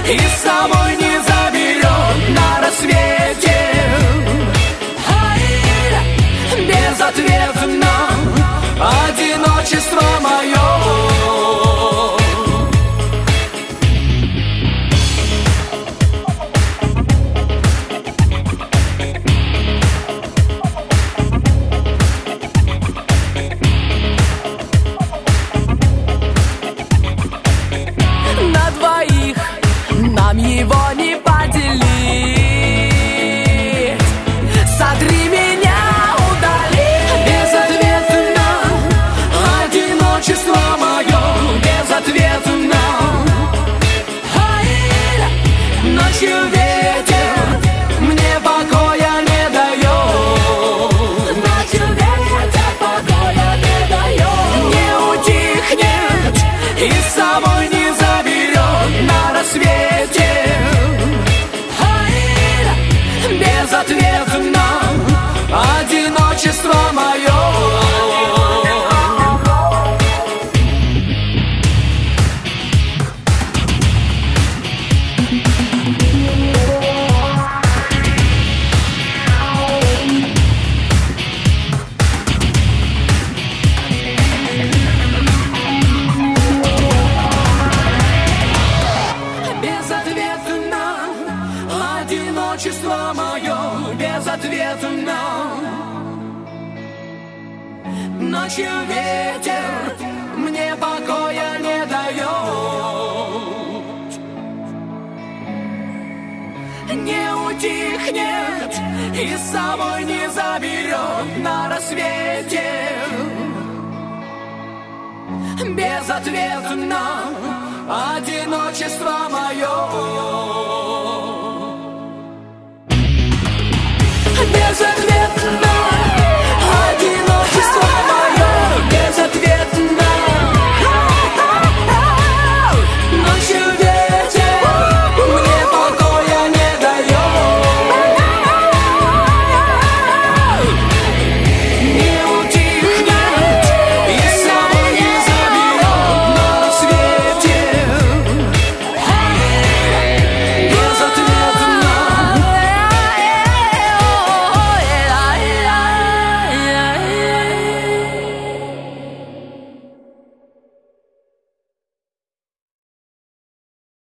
и с собой не заберет на рассвете. Безответно одиночество мое. На двоих нам его не поделить. Сотри меня, удали. Безответно одиночество мое. Безответно. Ночью ветер мне покоя не дает. Ночью ветер покоя не дает. Не утихнет и с собой не заберет на рассвете. Безответно одиночество мое. Безответно одиночество мое. Безответно. Ночью ветер мне покоя не дает. Не утихнет и с собой не заберет на рассвете. Безответно одиночество мое. Безответно.